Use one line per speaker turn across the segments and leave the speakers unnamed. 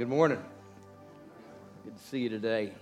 Good morning. Good to see you today.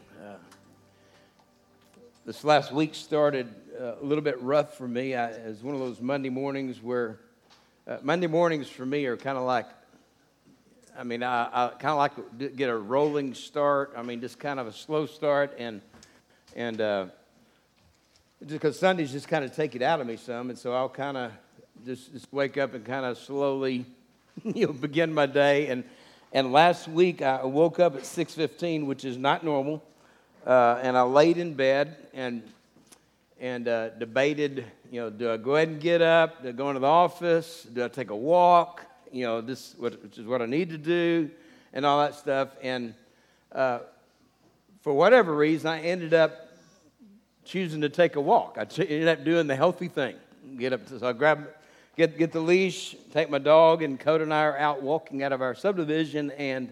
This last week started a little bit rough for me. It was one of those Monday mornings where Monday mornings for me are kind of like, I kind of like to get a rolling start. Just kind of a slow start, and just because Sundays just kind of take it out of me some, and so I'll kind of just wake up and kind of slowly, begin my day. And last week I woke up at 6:15, which is not normal, and I laid in bed and debated, do I go ahead and get up? Do I go into the office? Do I take a walk? Which is what I need to do, and all that stuff. And for whatever reason, I ended up choosing to take a walk. I ended up doing the healthy thing. So I get the leash, take my dog, and Coda and I are out walking out of our subdivision, and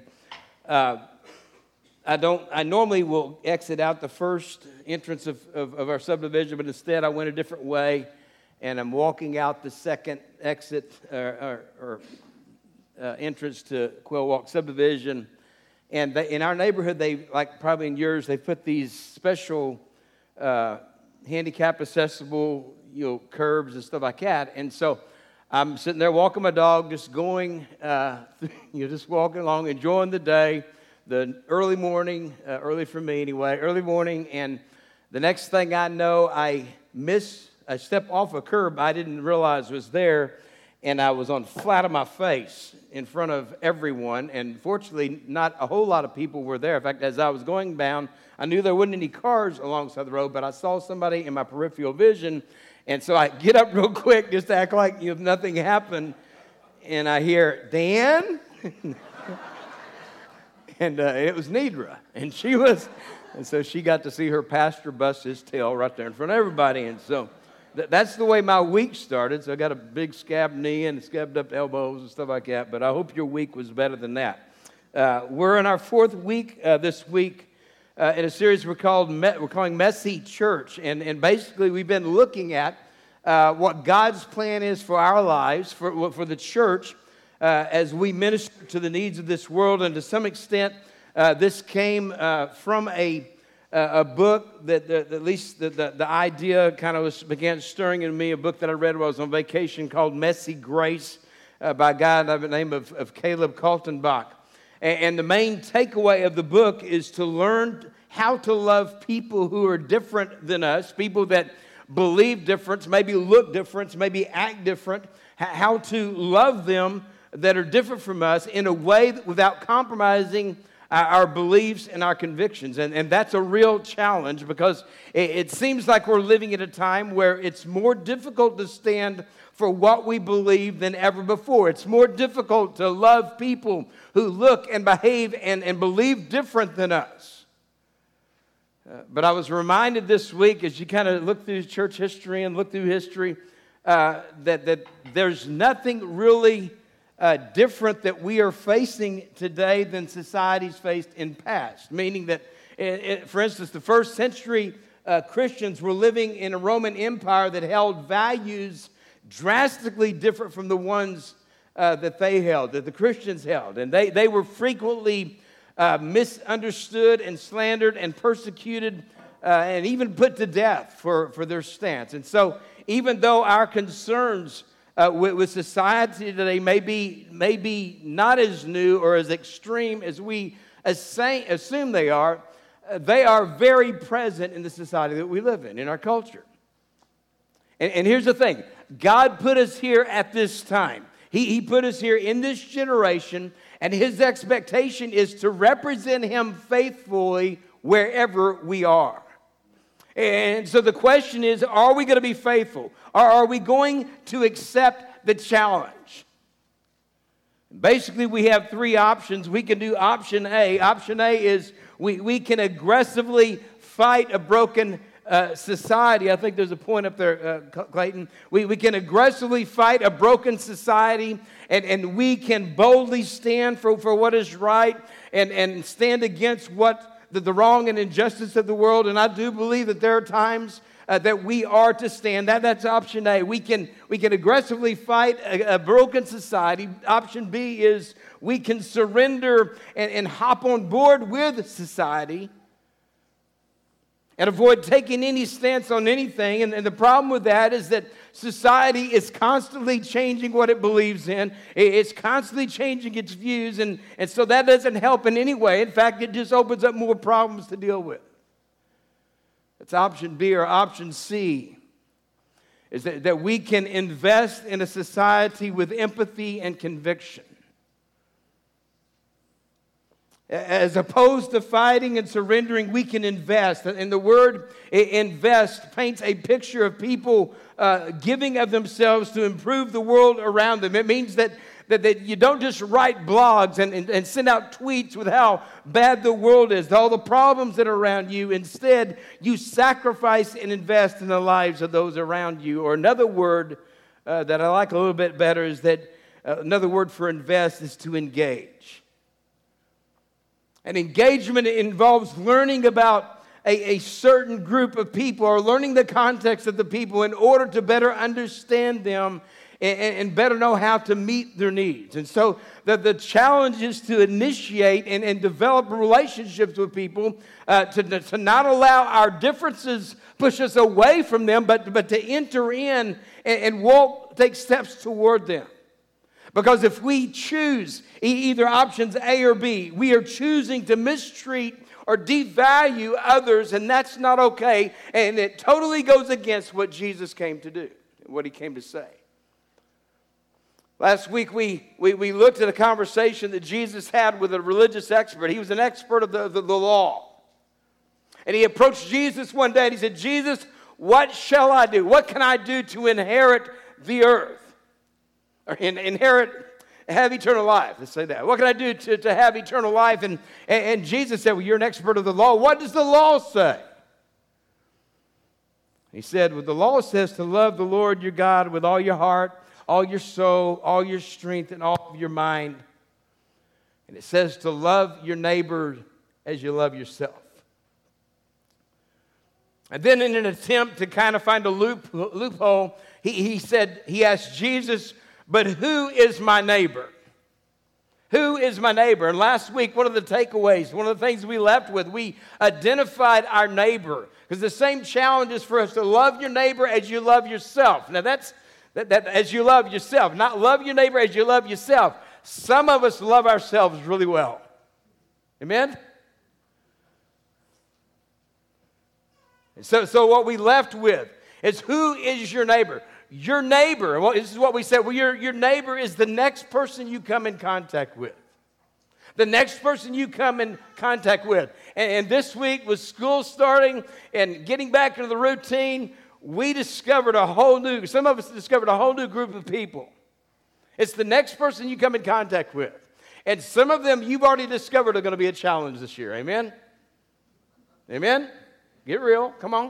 I normally will exit out the first entrance of our subdivision, but instead I went a different way, and I'm walking out the second exit or entrance to Quail Walk subdivision. And in our neighborhood, they, like probably in yours, they put these special handicap accessible curbs and stuff like that. And so I'm sitting there walking my dog, just going, just walking along, enjoying the day, the early morning, early for me anyway, early morning, and the next thing I know, I step off a curb I didn't realize was there, and I was on flat on my face in front of everyone, and fortunately, not a whole lot of people were there. In fact, as I was going down, I knew there wasn't any cars alongside the road, but I saw somebody in my peripheral vision, and so I get up real quick just to act like nothing happened, and I hear, "Dan?" And it was Nidra, and so she got to see her pastor bust his tail right there in front of everybody, and so that's the way my week started. So I got a big scabbed knee and scabbed up elbows and stuff like that, but I hope your week was better than that. We're in our fourth week this week in a series we're calling Messy Church, and basically we've been looking at what God's plan is for our lives, for the church, as we minister to the needs of this world. And to some extent, this came from a book that at least the idea kind of began stirring in me, a book that I read while I was on vacation called Messy Grace by a guy by the name of Caleb Kaltenbach. And the main takeaway of the book is to learn how to love people who are different than us, people that believe different, maybe look different, maybe act different, how to love them that are different from us in a way that without compromising our beliefs and our convictions. And that's a real challenge, because it seems like we're living at a time where it's more difficult to stand for what we believe than ever before. It's more difficult to love people who look and behave and believe different than us. But I was reminded this week, as you kind of look through church history and look through history, that there's nothing really different that we are facing today than societies faced in past. Meaning that, for instance, the first century Christians were living in a Roman Empire that held values drastically different from the ones that they held, that the Christians held. And they were frequently misunderstood and slandered and persecuted and even put to death for their stance. And so even though our concerns with society today may be not as new or as extreme as we assume they are very present in the society that we live in our culture. And here's the thing. God put us here at this time. He put us here in this generation, and His expectation is to represent Him faithfully wherever we are. And so the question is, are we going to be faithful? Or are we going to accept the challenge? Basically, we have three options. We can do option A. Option A is we can aggressively fight a broken society. I think there's a point up there, Clayton. We can aggressively fight a broken society, and we can boldly stand for what is right and stand against what the wrong and injustice of the world. And I do believe that there are times that we are to stand. That's option A. We can aggressively fight a broken society. Option B is we can surrender and hop on board with society and avoid taking any stance on anything. And the problem with that is that society is constantly changing what it believes in. It's constantly changing its views, and so that doesn't help in any way. In fact, it just opens up more problems to deal with. It's option B. Or option C is that we can invest in a society with empathy and conviction. As opposed to fighting and surrendering, we can invest. And the word invest paints a picture of people giving of themselves to improve the world around them. It means that you don't just write blogs and send out tweets with how bad the world is, all the problems that are around you. Instead, you sacrifice and invest in the lives of those around you. Or another word that I like a little bit better is that another word for invest is to engage. And engagement involves learning about a certain group of people, or learning the context of the people in order to better understand them and better know how to meet their needs. And so the challenge is to initiate and develop relationships with people, to not allow our differences push us away from them, but to enter in and take steps toward them. Because if we choose either options A or B, we are choosing to mistreat or devalue others, and that's not okay. And it totally goes against what Jesus came to do, what he came to say. Last week, we looked at a conversation that Jesus had with a religious expert. He was an expert of the law. And he approached Jesus one day and he said, Jesus, what shall I do? What can I do to inherit the earth? Or have eternal life. Let's say that. What can I do to have eternal life? And Jesus said, well, you're an expert of the law. What does the law say? He said, well, the law says to love the Lord your God with all your heart, all your soul, all your strength, and all of your mind. And it says to love your neighbor as you love yourself. And then in an attempt to kind of find a loophole, he asked Jesus, but who is my neighbor? Who is my neighbor? And last week, one of the takeaways, one of the things we left with, we identified our neighbor. Because the same challenge is for us to love your neighbor as you love yourself. Now that's as you love yourself, not love your neighbor as you love yourself. Some of us love ourselves really well. Amen? And so what we left with is, who is your neighbor? Your neighbor, well, this is what we said, well, your neighbor is the next person you come in contact with. The next person you come in contact with. And this week, with school starting and getting back into the routine, some of us discovered a whole new group of people. It's the next person you come in contact with. And some of them you've already discovered are going to be a challenge this year. Amen? Amen? Get real. Come on.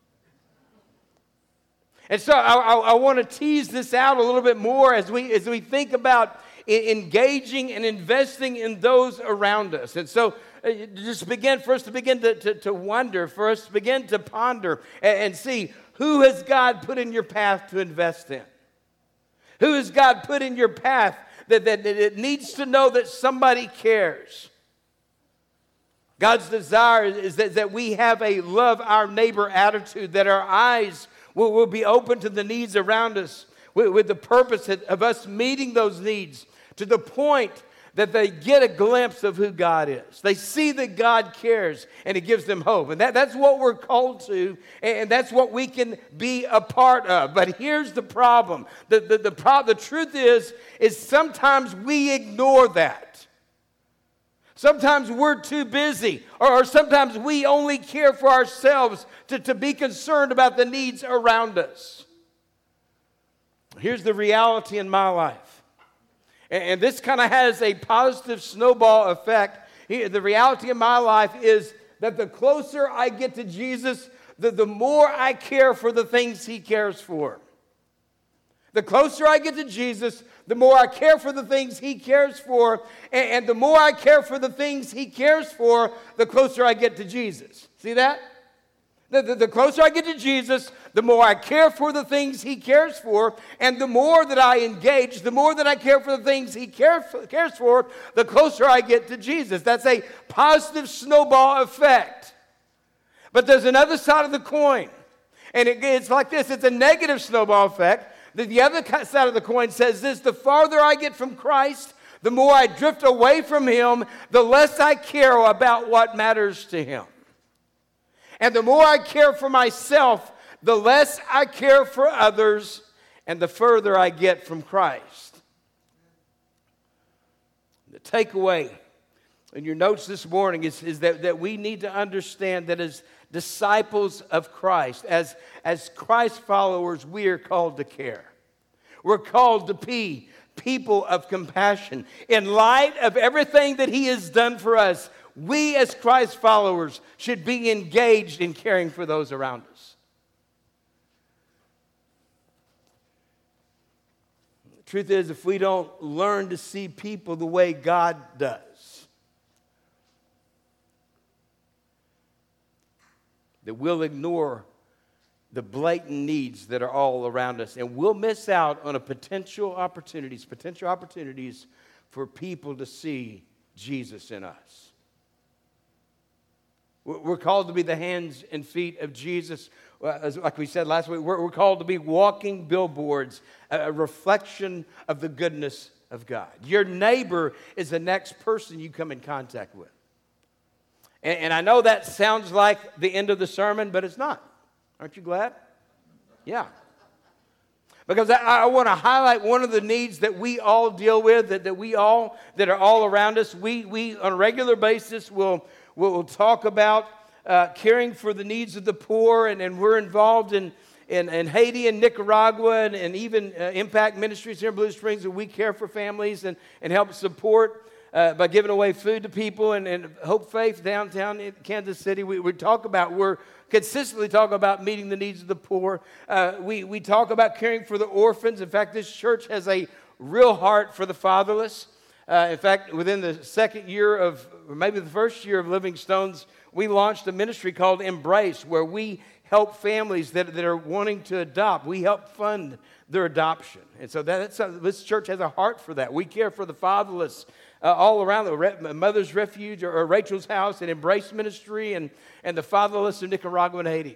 And so I want to tease this out a little bit more as we think about engaging and investing in those around us. And so begin to wonder, begin to ponder and see, who has God put in your path to invest in? Who has God put in your path that it needs to know that somebody cares? God's desire is that we have a love our neighbor attitude, that our eyes will be open to the needs around us with the purpose of us meeting those needs to the point that they get a glimpse of who God is. They see that God cares, and it gives them hope. And that's what we're called to, and that's what we can be a part of. But here's the problem. The truth is sometimes we ignore that. Sometimes we're too busy, or sometimes we only care for ourselves to be concerned about the needs around us. Here's the reality in my life. And this kind of has a positive snowball effect. The reality in my life is that the closer I get to Jesus, the more I care for the things he cares for. The closer I get to Jesus, the more I care for the things he cares for. And the more I care for the things he cares for, the closer I get to Jesus. See that? The closer I get to Jesus, the more I care for the things he cares for, and the more that I engage, the more that I care for the things he cares for, the closer I get to Jesus. That's a positive snowball effect. But there's another side of the coin, and it's like this. It's a negative snowball effect. The other side of the coin says this: the farther I get from Christ, the more I drift away from him, the less I care about what matters to him. And the more I care for myself, the less I care for others, and the further I get from Christ. The takeaway in your notes this morning is that we need to understand that as disciples of Christ, as Christ followers, we are called to care. We're called to be people of compassion. In light of everything that he has done for us, we as Christ followers should be engaged in caring for those around us. The truth is, if we don't learn to see people the way God does, that we'll ignore the blatant needs that are all around us, and we'll miss out on potential opportunities for people to see Jesus in us. We're called to be the hands and feet of Jesus. Like we said last week, we're called to be walking billboards, a reflection of the goodness of God. Your neighbor is the next person you come in contact with. And I know that sounds like the end of the sermon, but it's not. Aren't you glad? Yeah. Because I want to highlight one of the needs that we all deal with, that are all around us. We on a regular basis will talk about caring for the needs of the poor, and we're involved in Haiti and Nicaragua, and even Impact Ministries here in Blue Springs, and we care for families and help support by giving away food to people, and Hope Faith downtown in Kansas City. We're consistently talking about meeting the needs of the poor. We talk about caring for the orphans. In fact, this church has a real heart for the fatherless. In fact, within the second year of, or maybe the first year of Living Stones, we launched a ministry called Embrace, where we help families that are wanting to adopt. We help fund their adoption. And so this church has a heart for that. We care for the fatherless all around, the Mother's Refuge or Rachel's House and Embrace Ministry and the fatherless of Nicaragua and Haiti.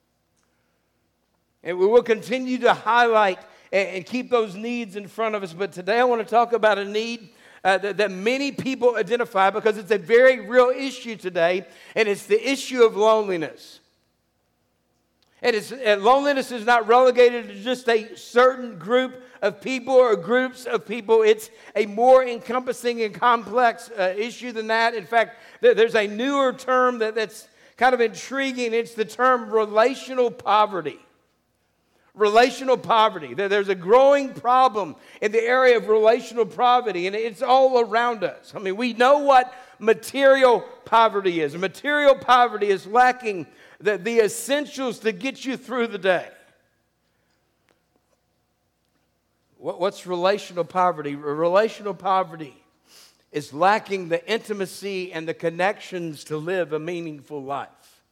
And we will continue to highlight and keep those needs in front of us. But today I want to talk about a need that many people identify, because it's a very real issue today, and it's the issue of loneliness. And loneliness is not relegated to just a certain group of people or groups of people. It's a more encompassing and complex issue than that. In fact, there's a newer term that's kind of intriguing. It's the term relational poverty. Relational poverty. There's a growing problem in the area of relational poverty, and it's all around us. I mean, we know what material poverty is. Material poverty is lacking the essentials to get you through the day. What's relational poverty? Relational poverty is lacking the intimacy and the connections to live a meaningful life.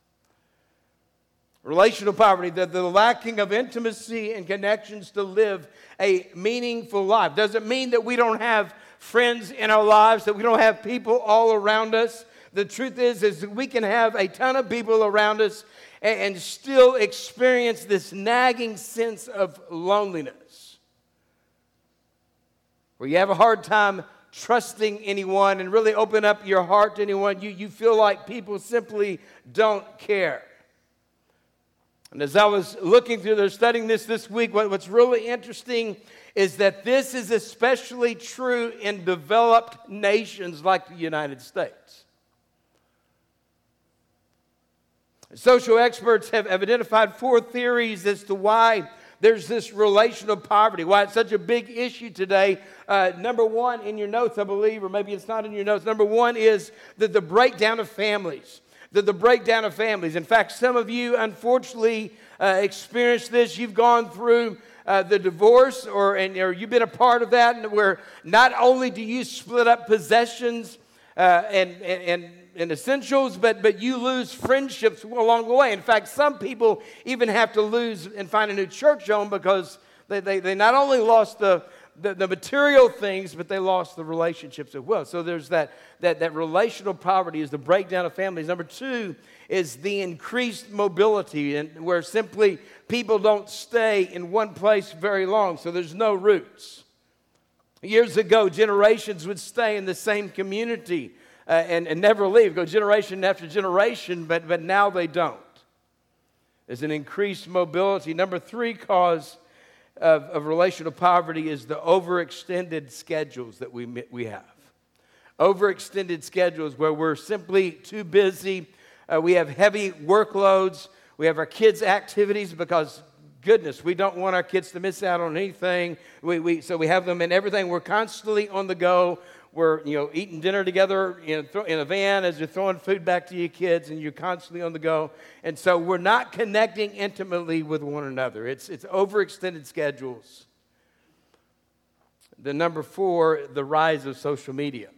Relational poverty, the lacking of intimacy and connections to live a meaningful life. Doesn't mean that we don't have friends in our lives, that we don't have people all around us. The truth is that we can have a ton of people around us and still experience this nagging sense of loneliness, where you have a hard time trusting anyone and really open up your heart to anyone. You feel like people simply don't care. And as I was looking through there, studying this week, what's really interesting is that this is especially true in developed nations like the United States. Social experts have identified 4 theories as to why there's this relational poverty, why it's such a big issue today. Number 1 in your notes, I believe, or maybe it's not in your notes. Number 1 is that the breakdown of families. The breakdown of families. In fact, some of you, unfortunately, experienced this. You've gone through the divorce, or you've been a part of that, where not only do you split up possessions, and essentials, but you lose friendships along the way. In fact, some people even have to lose and find a new church home because they not only lost the material things, but they lost the relationships as well. So there's that relational poverty is the breakdown of families. Number two is the increased mobility, and where simply people don't stay in one place very long, so there's no roots. Years ago, generations would stay in the same community and never leave, go generation after generation, but now they don't. There's an increased mobility. Number three cause of relational poverty is the overextended schedules that we have. Overextended schedules where we're simply too busy. We have heavy workloads. We have our kids' activities because, goodness, we don't want our kids to miss out on anything. So we have them in everything. We're constantly on the go. We're eating dinner together in a van as you're throwing food back to your kids, and you're constantly on the go. And so we're not connecting intimately with one another. It's overextended schedules. The number four, the rise of social media.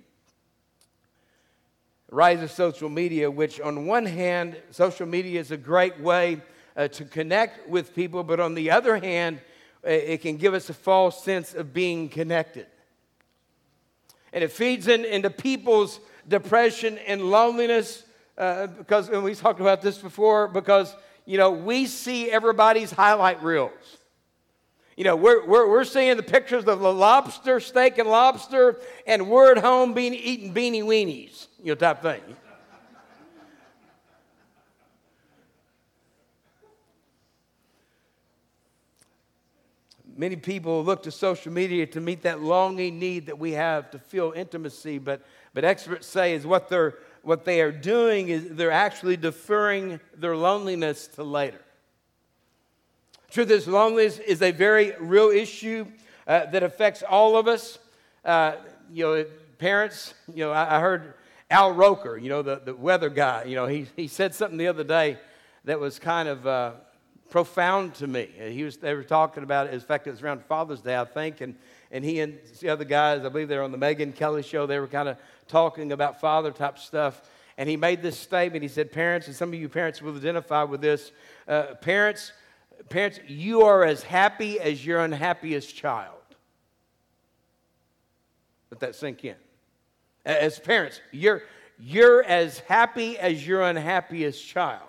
Rise of social media, which on one hand, social media is a great way to connect with people, but on the other hand, it can give us a false sense of being connected. And it feeds into people's depression and loneliness because, and we talked about this before, because, we see everybody's highlight reels. We're seeing the pictures of the lobster, steak and lobster, and we're at home eating beanie weenies, type thing. Many people look to social media to meet that longing need that we have to feel intimacy, but experts say is what they are doing is they're actually deferring their loneliness to later. Truth is, loneliness is a very real issue that affects all of us. Parents, I heard Al Roker, the weather guy, he said something the other day that was kind of profound to me. They were talking about it. In fact, it was around Father's Day, I think, and he and the other guys, I believe they were on the Megyn Kelly show, they were kind of talking about father-type stuff, and he made this statement. He said, parents, and some of you parents will identify with this, parents, you are as happy as your unhappiest child. Let that sink in. As parents, you're as happy as your unhappiest child.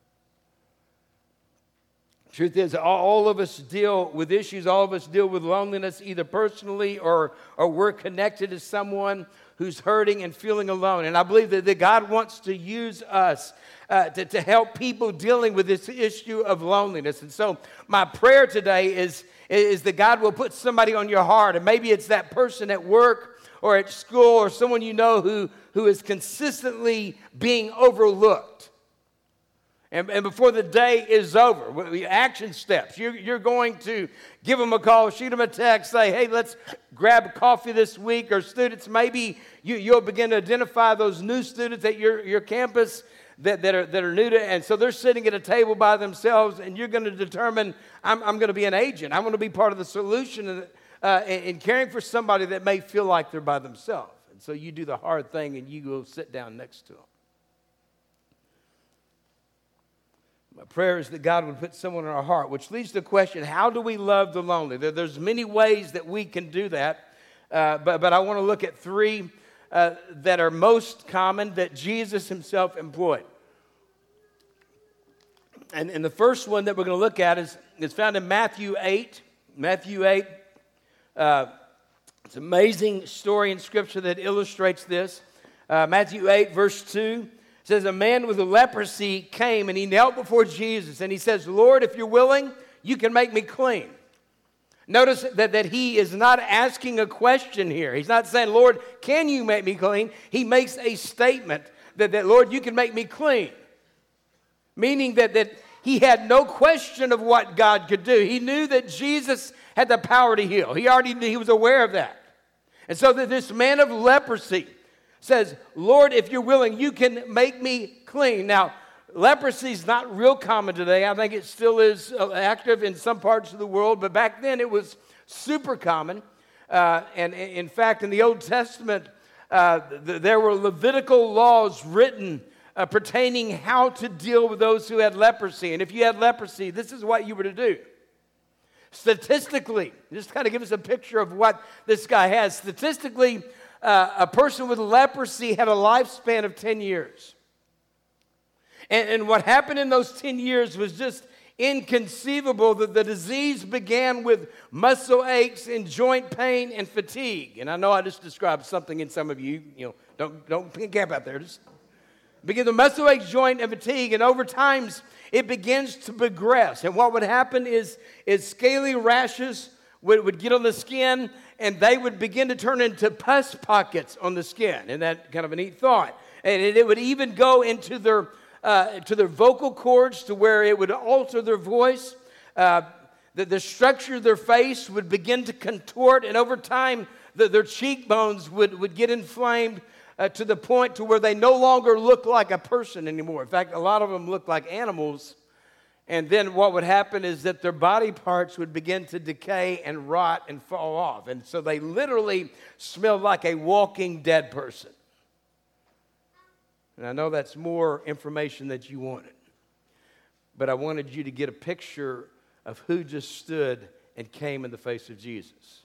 Truth is, all of us deal with issues. All of us deal with loneliness, either personally or we're connected to someone who's hurting and feeling alone. And I believe that God wants to use us to help people dealing with this issue of loneliness. And so my prayer today is that God will put somebody on your heart. And maybe it's that person at work or at school or someone who is consistently being overlooked. And before the day is over, the action steps, you're going to give them a call, shoot them a text, say, hey, let's grab coffee this week. Or students, maybe you'll begin to identify those new students at your campus that are new to, and so they're sitting at a table by themselves, and you're going to determine, I'm going to be an agent. I'm going to be part of the solution in caring for somebody that may feel like they're by themselves. And so you do the hard thing, and you go sit down next to them. My prayer is that God would put someone in our heart, which leads to the question, how do we love the lonely? There's many ways that we can do that, but I want to look at three that are most common that Jesus himself employed. And the first one that we're going to look at is found in Matthew 8. Matthew 8, it's an amazing story in Scripture that illustrates this. Matthew 8, verse 2. It says, a man with a leprosy came and he knelt before Jesus and he says, Lord, if you're willing, you can make me clean. Notice that he is not asking a question here. He's not saying, Lord, can you make me clean? He makes a statement that Lord, you can make me clean. Meaning that he had no question of what God could do. He knew that Jesus had the power to heal. He was aware of that. And so that this man of leprosy says, Lord, if you're willing, you can make me clean. Now, leprosy is not real common today. I think it still is active in some parts of the world, but back then it was super common. And in fact, in the Old Testament, there were Levitical laws written pertaining how to deal with those who had leprosy. And if you had leprosy, this is what you were to do. Statistically, just kind of give us a picture of what this guy has. Statistically, a person with leprosy had a lifespan of 10 years. And what happened in those 10 years was just inconceivable. That the disease began with muscle aches and joint pain and fatigue. And I know I just described something in some of you. Don't camp out there. Just begin the muscle aches, joint, and fatigue. And over time, it begins to progress. And what would happen is scaly rashes would get on the skin, and they would begin to turn into pus pockets on the skin. And that kind of a neat thought. And it would even go into their vocal cords to where it would alter their voice. The structure of their face would begin to contort, and over time, their cheekbones would get inflamed to the point to where they no longer look like a person anymore. In fact, a lot of them look like animals. And then what would happen is that their body parts would begin to decay and rot and fall off. And so they literally smelled like a walking dead person. And I know that's more information that you wanted. But I wanted you to get a picture of who just stood and came in the face of Jesus.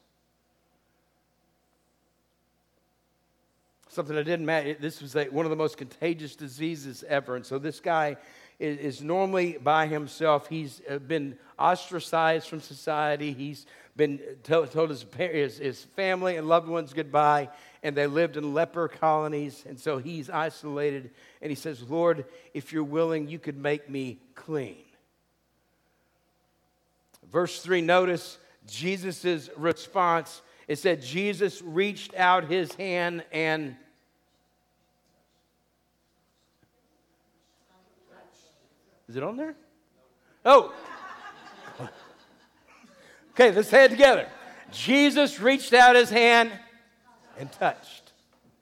Something I didn't mention, this was one of the most contagious diseases ever. And so this guy is normally by himself. He's been ostracized from society. He's been told his family and loved ones goodbye. And they lived in leper colonies. And so he's isolated. And he says, Lord, if you're willing, you could make me clean. Verse 3, notice Jesus' response. It said, Jesus reached out his hand and... Is it on there? Oh. Okay, let's say it together. Jesus reached out his hand and touched.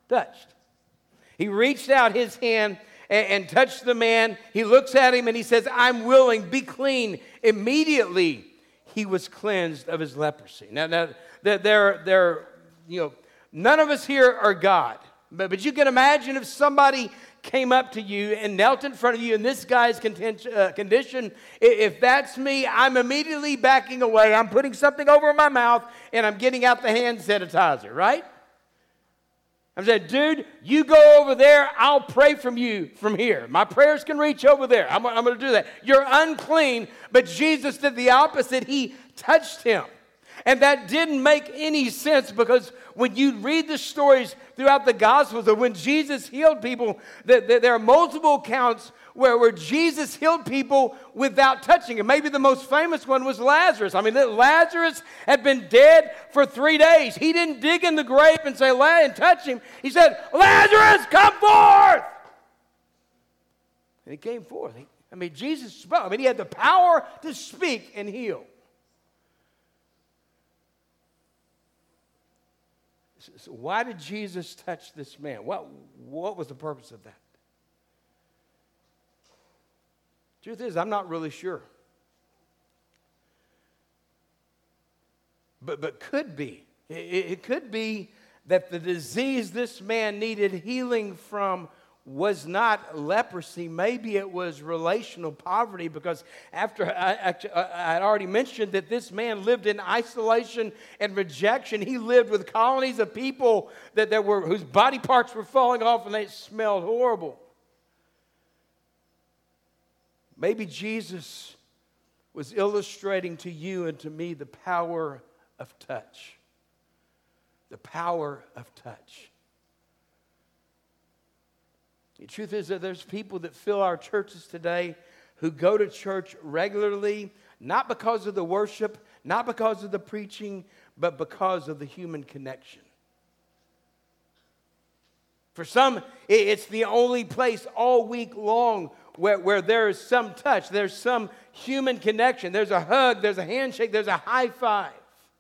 He reached out his hand and touched the man. He looks at him and he says, I'm willing, be clean. Immediately, he was cleansed of his leprosy. Now none of us here are God. But you can imagine if somebody came up to you and knelt in front of you in this guy's condition, if that's me, I'm immediately backing away. I'm putting something over my mouth and I'm getting out the hand sanitizer, right? I'm saying, dude, you go over there. I'll pray from you from here. My prayers can reach over there. I'm going to do that. You're unclean, but Jesus did the opposite. He touched him. And that didn't make any sense because when you read the stories throughout the Gospels of when Jesus healed people, there are multiple accounts where Jesus healed people without touching him. Maybe the most famous one was Lazarus. I mean, Lazarus had been dead for 3 days. He didn't dig in the grave and say, and touch him. He said, Lazarus, come forth! And he came forth. Jesus spoke. He had the power to speak and heal. So why did Jesus touch this man? What was the purpose of that? Truth is, I'm not really sure. But could be. It could be that the disease this man needed healing from was not leprosy. Maybe it was relational poverty, because after I had already mentioned that this man lived in isolation and rejection. He lived with colonies of people whose body parts were falling off and they smelled horrible. Maybe Jesus was illustrating to you and to me the power of touch. The power of touch. The truth is that there's people that fill our churches today who go to church regularly, not because of the worship, not because of the preaching, but because of the human connection. For some, it's the only place all week long where there is some touch, there's some human connection. There's a hug, there's a handshake, there's a high five.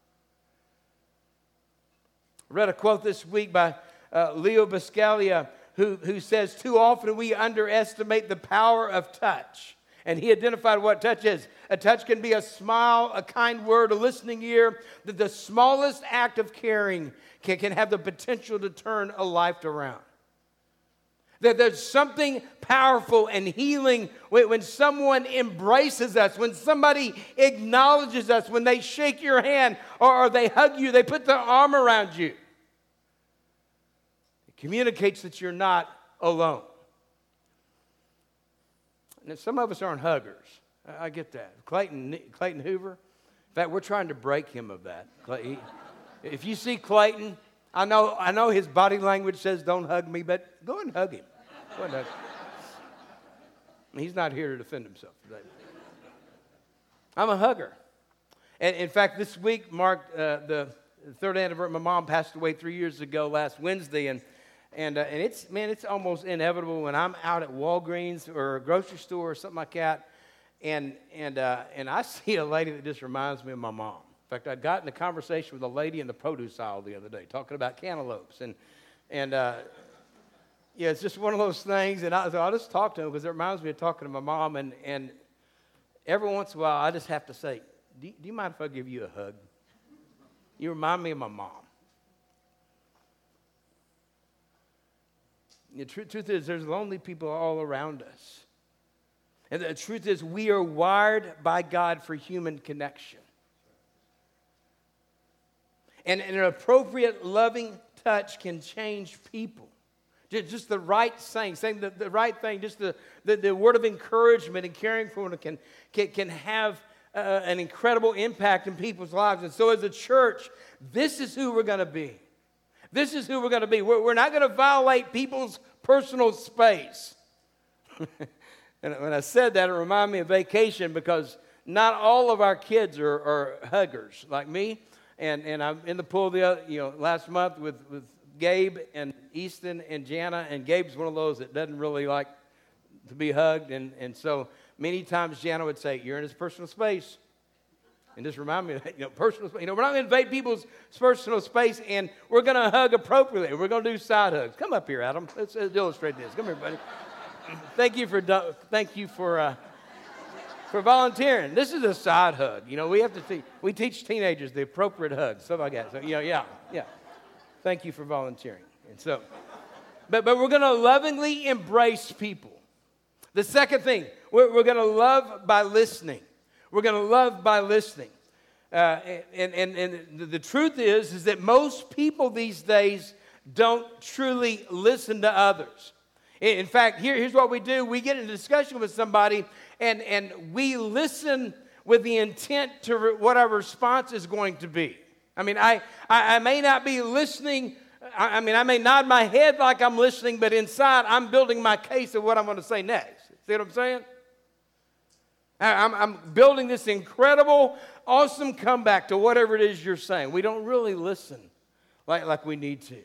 I read a quote this week by Leo Buscaglia, who says, too often we underestimate the power of touch. And he identified what touch is. A touch can be a smile, a kind word, a listening ear. That the smallest act of caring can have the potential to turn a life around. That there's something powerful and healing when someone embraces us, when somebody acknowledges us, when they shake your hand or they hug you, they put their arm around you. It communicates that you're not alone. And some of us aren't huggers. I get that. Clayton Hoover, in fact, we're trying to break him of that. If you see Clayton, I know his body language says don't hug me, but go and hug him. Go and hug him. He's not here to defend himself today. I'm a hugger. And in fact, this week marked the third anniversary. My mom passed away 3 years ago last Wednesday, and it's almost inevitable when I'm out at Walgreens or a grocery store or something like that, and I see a lady that just reminds me of my mom. In fact, I got in a conversation with a lady in the produce aisle the other day talking about cantaloupes. Yeah, it's just one of those things. And I'll just talk to him because it reminds me of talking to my mom. And every once in a while, I just have to say, do you mind if I give you a hug? You remind me of my mom. The truth is, there's lonely people all around us. And the truth is, we are wired by God for human connection. And an appropriate, loving touch can change people. Just the right saying the right thing, just the word of encouragement and caring for them can have an incredible impact in people's lives. And so as a church, this is who we're going to be. This is who we're going to be. We're not going to violate people's personal space. And when I said that, it reminded me of vacation because not all of our kids are huggers like me. And I'm in the pool last month with Gabe and Easton and Jana, and Gabe's one of those that doesn't really like to be hugged, and so many times Jana would say, "You're in his personal space," and just remind me of that, personal space. We're not going to invade people's personal space, and we're going to hug appropriately. We're going to do side hugs. Come up here, Adam. Let's illustrate this. Come here, buddy. Thank you for volunteering. This is a side hug. We teach teenagers the appropriate hug, stuff like that. So, yeah. Thank you for volunteering. And so, but we're going to lovingly embrace people. The second thing, we're going to love by listening. We're going to love by listening. And the truth is that most people these days don't truly listen to others. In fact, here's what we do. We get in a discussion with somebody, and we listen with the intent to what our response is going to be. I mean, I may not be listening. I may nod my head like I'm listening, but inside I'm building my case of what I'm going to say next. See what I'm saying? I'm building this incredible, awesome comeback to whatever it is you're saying. We don't really listen like we need to.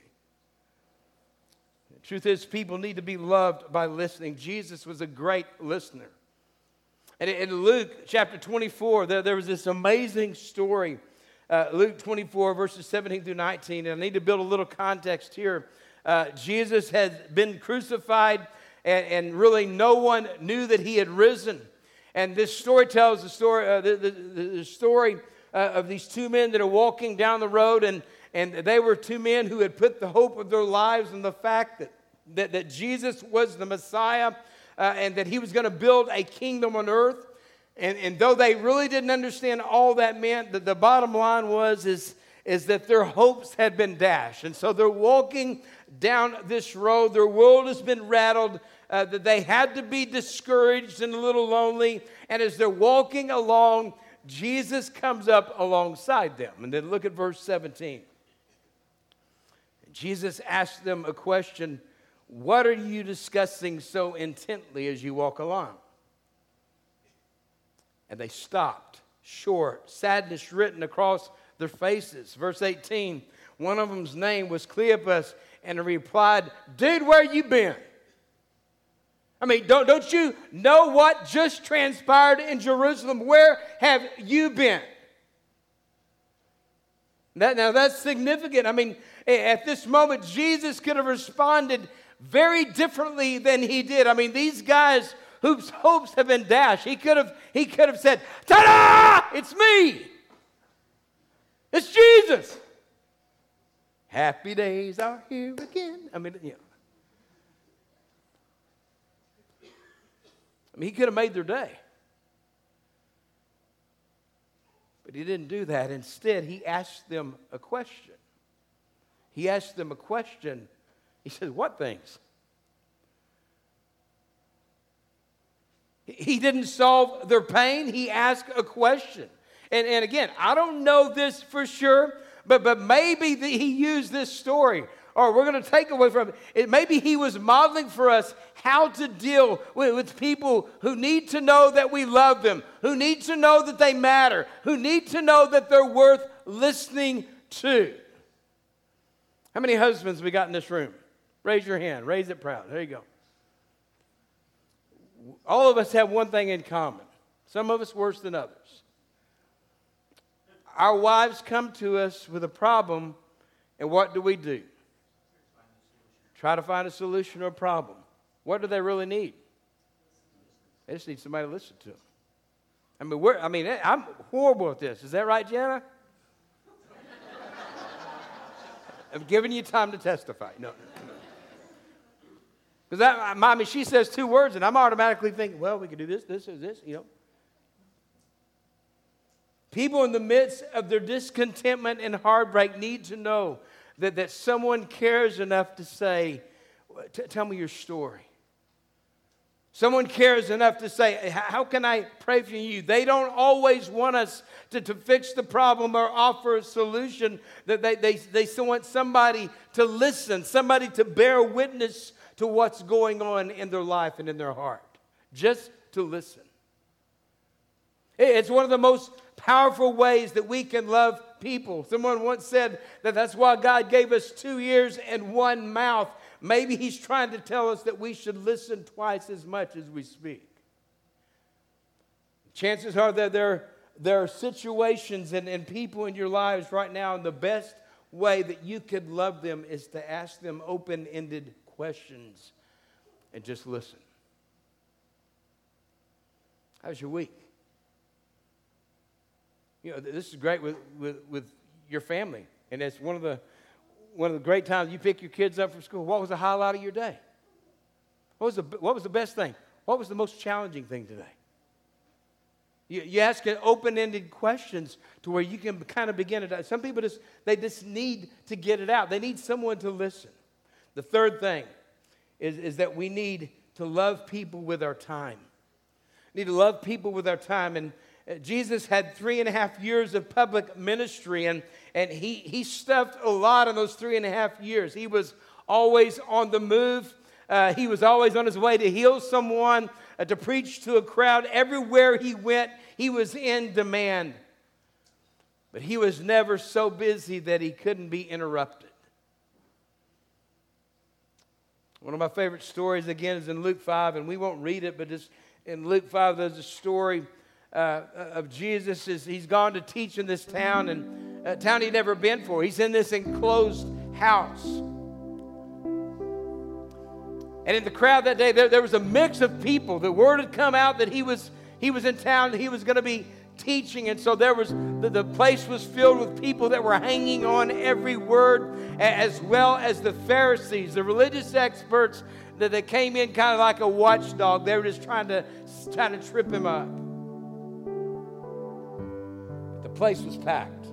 The truth is, people need to be loved by listening. Jesus was a great listener. And in Luke chapter 24, there was this amazing story. Luke 24, verses 17 through 19. And I need to build a little context here. Jesus had been crucified, and really no one knew that he had risen. And this story tells the story of these two men that are walking down the road, and they were two men who had put the hope of their lives in the fact that Jesus was the Messiah, and that he was going to build a kingdom on earth. And though they really didn't understand all that meant, the bottom line is that their hopes had been dashed. And so they're walking down this road. Their world has been rattled. That they had to be discouraged and a little lonely. And as they're walking along, Jesus comes up alongside them. And then look at verse 17. Jesus asked them a question. What are you discussing so intently as you walk along? And they stopped short, sadness written across their faces. Verse 18, one of them's name was Cleopas, and he replied, "Dude, where you been? I mean, don't you know what just transpired in Jerusalem? Where have you been?" Now that's significant. I mean, at this moment, Jesus could have responded very differently than he did. I mean, these guys whose hopes have been dashed. He could have said, ta-da! It's me. It's Jesus. Happy days are here again. He could have made their day. But he didn't do that. Instead, he asked them a question. He asked them a question. He said, what things? He didn't solve their pain. He asked a question. And again, I don't know this for sure, but maybe he used this story, or we're going to take away from it. Maybe he was modeling for us how to deal with people who need to know that we love them, who need to know that they matter, who need to know that they're worth listening to. How many husbands we got in this room? Raise your hand. Raise it proud. There you go. All of us have one thing in common. Some of us worse than others. Our wives come to us with a problem, and what do? Try to find a solution or a problem. What do they really need? They just need somebody to listen to them. I'm horrible at this. Is that right, Jana? I'm giving you time to testify. No. Because Mommy, she says two words, and I'm automatically thinking, well, we could do this, or this, People in the midst of their discontentment and heartbreak need to know that someone cares enough to say, tell me your story. Someone cares enough to say, how can I pray for you? They don't always want us to fix the problem or offer a solution. That they want somebody to listen, somebody to bear witness to what's going on in their life and in their heart. Just to listen. It's one of the most powerful ways that we can love people. Someone once said that's why God gave us 2 ears and 1 mouth. Maybe he's trying to tell us that we should listen twice as much as we speak. Chances are that there are situations and people in your lives right now, and the best way that you could love them is to ask them open-ended questions and just listen. How's your week? This is great with your family, and it's one of the great times you pick your kids up from school. What was the highlight of your day? What was the best thing? What was the most challenging thing today? You ask open-ended questions to where you can kind of begin it. Some people they just need to get it out. They need someone to listen. The third thing is that we need to love people with our time. We need to love people with our time. And Jesus had 3.5 years of public ministry, and he stuffed a lot in those 3.5 years. He was always on the move. He was always on his way to heal someone, to preach to a crowd. Everywhere he went, he was in demand. But he was never so busy that he couldn't be interrupted. One of my favorite stories, again, is in Luke 5, and we won't read it, but just in Luke 5, there's a story of Jesus. He's gone to teach in this town, and a town he'd never been for. He's in this enclosed house. And in the crowd that day, there was a mix of people. The word had come out that he was in town, and he was going to be teaching. And so the place was filled with people that were hanging on every word, as well as the Pharisees, the religious experts that came in kind of like a watchdog. They were just trying to trip him up. The place was packed.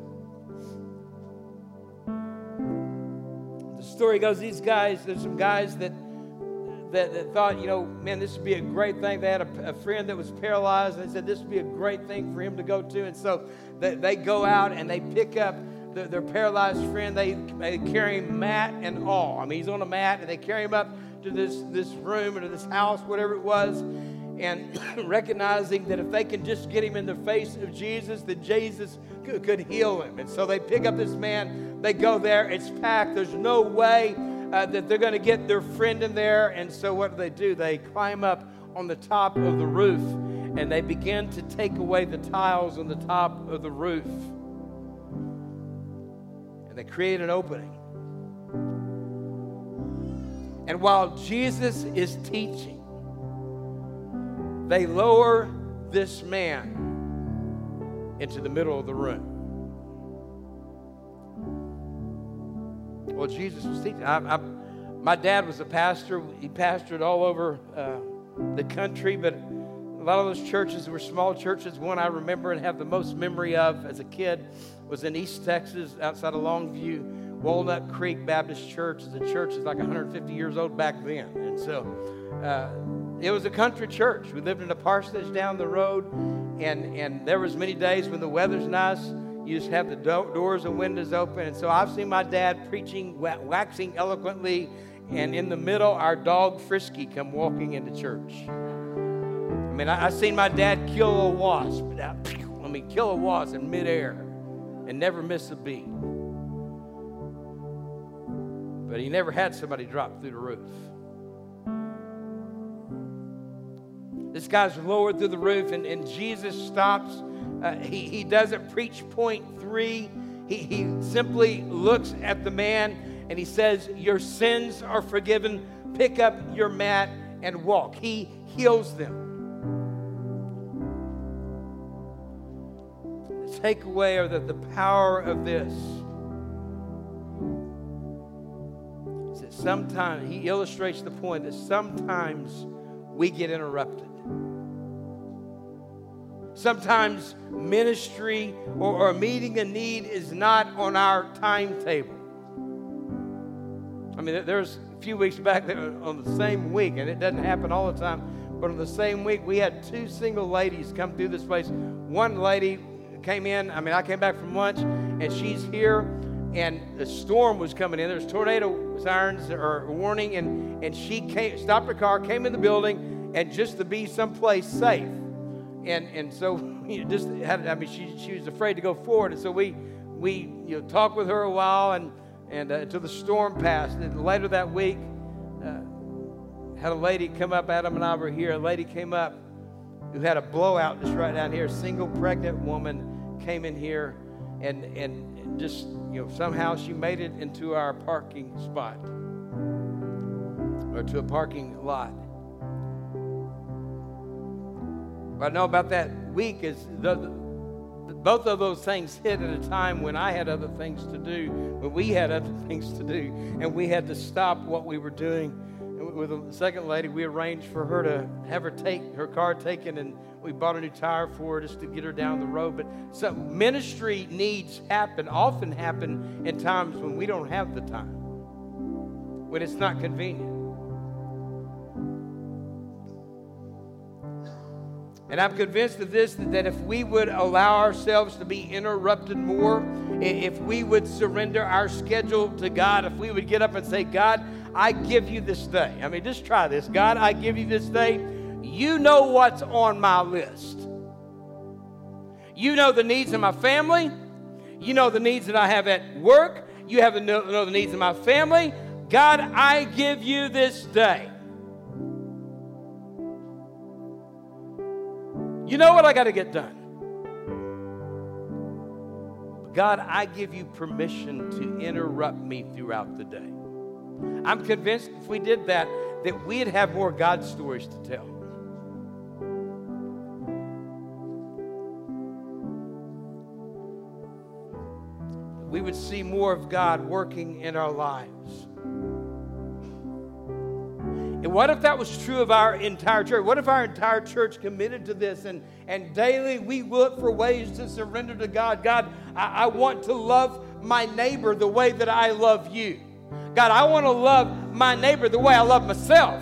The story goes, there's some guys that thought, man, this would be a great thing. They had a friend that was paralyzed, and they said this would be a great thing for him to go to. And so they go out and they pick up their paralyzed friend. They carry him, mat and all. I mean, he's on a mat, and they carry him up to this room or to this house, whatever it was, and recognizing that if they can just get him in the face of Jesus, that Jesus could heal him. And so they pick up this man. They go there. It's packed. There's no way that they're going to get their friend in there. And so what do? They climb up on the top of the roof, and they begin to take away the tiles on the top of the roof. And they create an opening. And while Jesus is teaching, they lower this man into the middle of the room. Well, Jesus was teaching. My dad was a pastor. He pastored all over the country, but a lot of those churches were small churches. One I remember and have the most memory of as a kid was in East Texas, outside of Longview. Walnut Creek Baptist Church is a church that's like 150 years old back then. And so it was a country church. We lived in a parsonage down the road, and there was many days when the weather's nice, you just have the doors and windows open. And so I've seen my dad preaching, waxing eloquently, and in the middle, our dog Frisky come walking into church. I mean, I've seen my dad kill a wasp. Kill a wasp in midair and never miss a beat. But he never had somebody drop through the roof. This guy's lowered through the roof, and Jesus stops. He doesn't preach point 3. He simply looks at the man, and he says, your sins are forgiven. Pick up your mat and walk. He heals them. The takeaway, or the power of this, is that sometimes, he illustrates the point that sometimes we get interrupted. Sometimes ministry or meeting a need is not on our timetable. I mean, there's a few weeks back on the same week, and it doesn't happen all the time, but on the same week, we had 2 single ladies come through this place. One lady came in, I came back from lunch, and she's here, and the storm was coming in. There's tornado sirens or warning, and she stopped her car, came in the building, and just to be someplace safe. And so just had, she was afraid to go forward, and so we talked with her a while, and until the storm passed. And later that week, had a lady come up. Adam and I were here. A lady came up who had a blowout just right down here. A single pregnant woman came in here, and just somehow she made it into our parking spot, or to a parking lot. What I know about that week is both of those things hit at a time when I had other things to do, when we had other things to do, and we had to stop what we were doing. With the second lady, we arranged for her to have her car taken, and we bought a new tire for her just to get her down the road. But some ministry needs often happen in times when we don't have the time, when it's not convenient. And I'm convinced of this, that if we would allow ourselves to be interrupted more, if we would surrender our schedule to God, if we would get up and say, God, I give you this day. Just try this. God, I give you this day. You know what's on my list. You know the needs of my family. You know the needs that I have at work. You know the needs of my family. God, I give you this day. You know what I got to get done. God, I give you permission to interrupt me throughout the day. I'm convinced if we did that we'd have more God stories to tell. We would see more of God working in our lives. And what if that was true of our entire church? What if our entire church committed to this and daily we look for ways to surrender to God? God, I want to love my neighbor the way that I love you. God, I want to love my neighbor the way I love myself.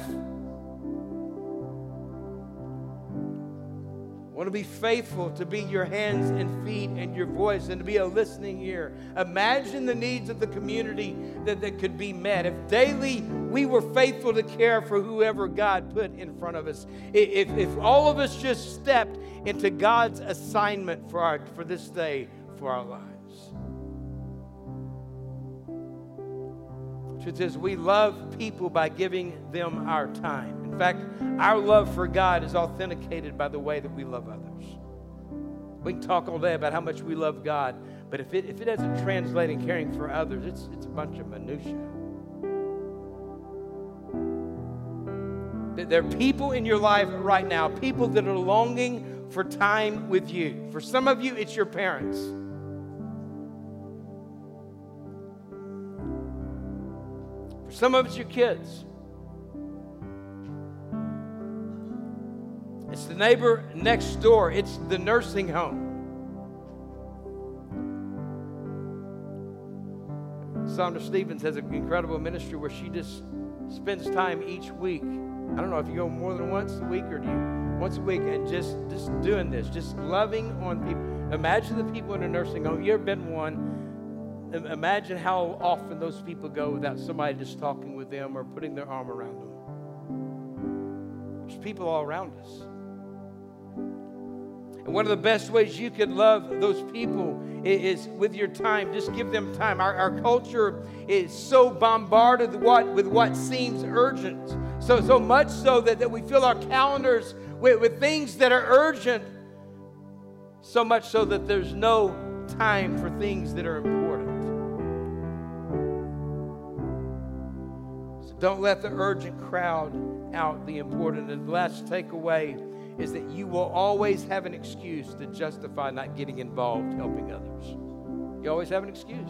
I want to be faithful to be your hands and feet and your voice and to be a listening ear. Imagine the needs of the community that could be met if daily we were faithful to care for whoever God put in front of us. If all of us just stepped into God's assignment for this day, for our lives. Truth is, we love people by giving them our time. In fact, our love for God is authenticated by the way that we love others. We can talk all day about how much we love God, but if it doesn't translate in caring for others, it's a bunch of minutia. There are people in your life right now, people that are longing for time with you. For some of you, it's your parents. For some of it's your kids. It's the neighbor next door. It's the nursing home. Sandra Stevens has an incredible ministry where she just spends time each week. I don't know if you go more than once a week or do you once a week and just doing this, just loving on people. Imagine the people in a nursing home. You ever been one? Imagine how often those people go without somebody just talking with them or putting their arm around them. There's people all around us. And one of the best ways you could love those people is with your time. Just give them time. Our culture is so bombarded with what seems urgent. So much so that we fill our calendars with things that are urgent. So much so that there's no time for things that are important. So don't let the urgent crowd out the important. And the last takeaway is that you will always have an excuse to justify not getting involved helping others. You always have an excuse.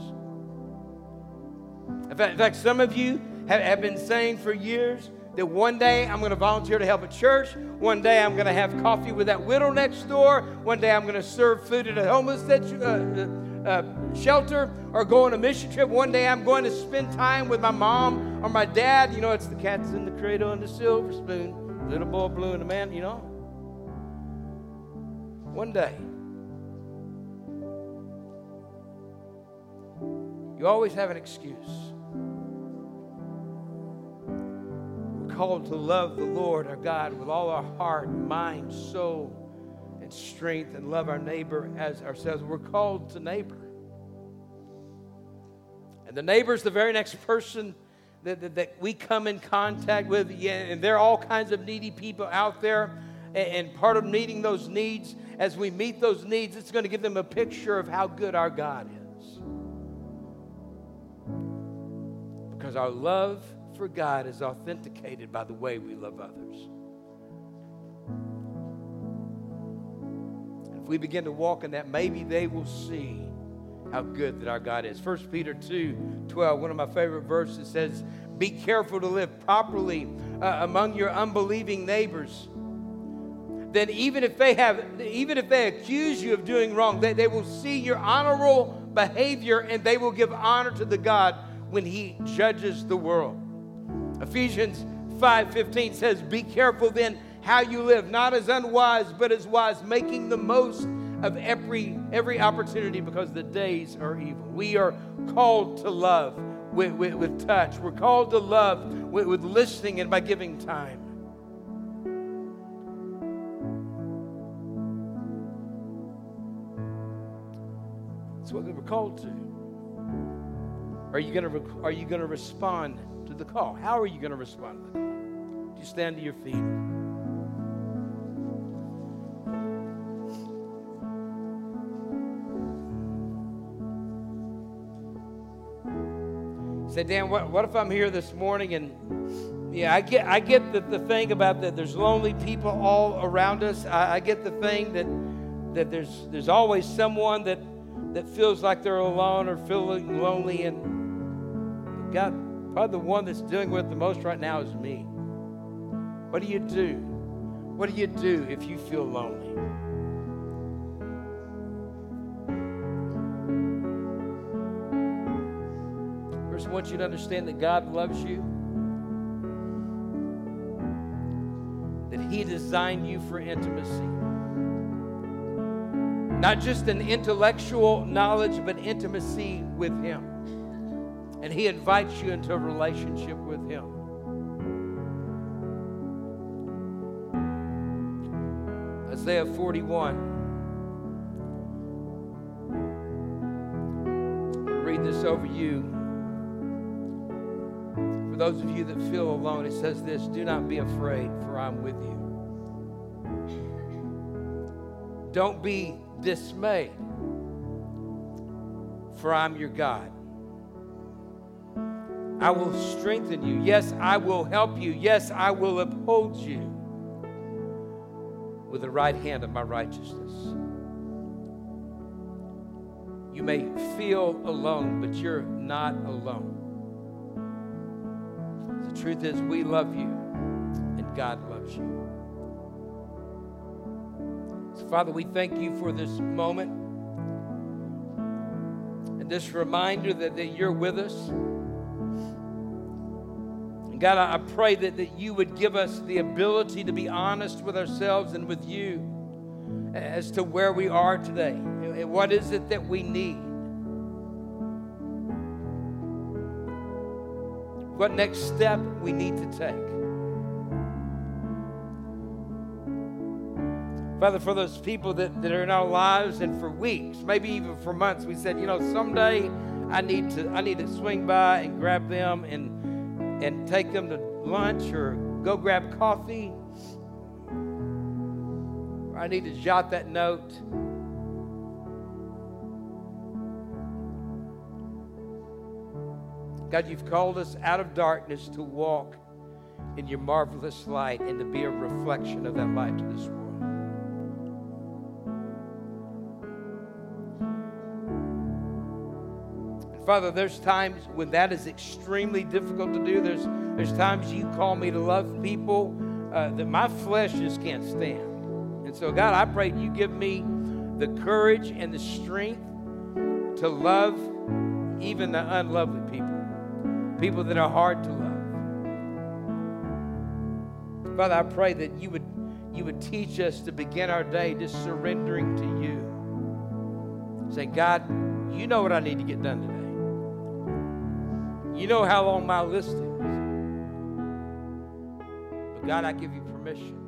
In fact, some of you have been saying for years that one day I'm going to volunteer to help at church. One day I'm going to have coffee with that widow next door. One day I'm going to serve food at a homeless shelter or go on a mission trip. One day I'm going to spend time with my mom or my dad. You know, it's the cat's in the cradle and the silver spoon. Little boy blue and the man, you know. One day. You always have an excuse. We're called to love the Lord our God with all our heart, mind, soul, and strength, and love our neighbor as ourselves. We're called to neighbor. And the neighbor is the very next person that we come in contact with. Yeah, and there are all kinds of needy people out there. And part of meeting those needs, as we meet those needs, it's going to give them a picture of how good our God is. Because our love for God is authenticated by the way we love others. And if we begin to walk in that, maybe they will see how good that our God is. 1 Peter 2:12, one of my favorite verses, says, "Be careful to live properly among your unbelieving neighbors. Then even if they accuse you of doing wrong, they will see your honorable behavior and they will give honor to the God when He judges the world." Ephesians 5:15 says, "Be careful then how you live, not as unwise, but as wise, making the most of every opportunity because the days are evil." We are called to love with touch. We're called to love with listening and by giving time. That's what we're called to. Are you going to respond to the call? How are you going to respond to the call? Do you stand to your feet? Say, Dan, what if I'm here this morning and yeah, I get the thing about that there's lonely people all around us. I get the thing that there's always someone that feels like they're alone or feeling lonely, and God, probably the one that's dealing with it the most right now is me. What do you do? What do you do if you feel lonely? First, I want you to understand that God loves you, that He designed you for intimacy. Not just an intellectual knowledge, but intimacy with Him. And He invites you into a relationship with Him. Isaiah 41. I'll read this over you. For those of you that feel alone, it says this: "Do not be afraid, for I'm with you. Don't be dismayed, for I'm your God. I will strengthen you. Yes, I will help you. Yes, I will uphold you with the right hand of my righteousness. You may feel alone, but you're not alone. The truth is, we love you, and God loves you. So, Father, we thank you for this moment and this reminder that you're with us. And God, I pray that you would give us the ability to be honest with ourselves and with you as to where we are today. And what is it that we need? What next step we need to take? Father, for those people that are in our lives and for weeks, maybe even for months, we said, someday I need to swing by and grab them and take them to lunch or go grab coffee. Or I need to jot that note. God, you've called us out of darkness to walk in your marvelous light and to be a reflection of that light to this world. Father, there's times when that is extremely difficult to do. There's times you call me to love people that my flesh just can't stand. And so, God, I pray you give me the courage and the strength to love even the unlovely people that are hard to love. Father, I pray that you would teach us to begin our day just surrendering to you. Say, God, you know what I need to get done today. You know how long my list is. But God, I give you permission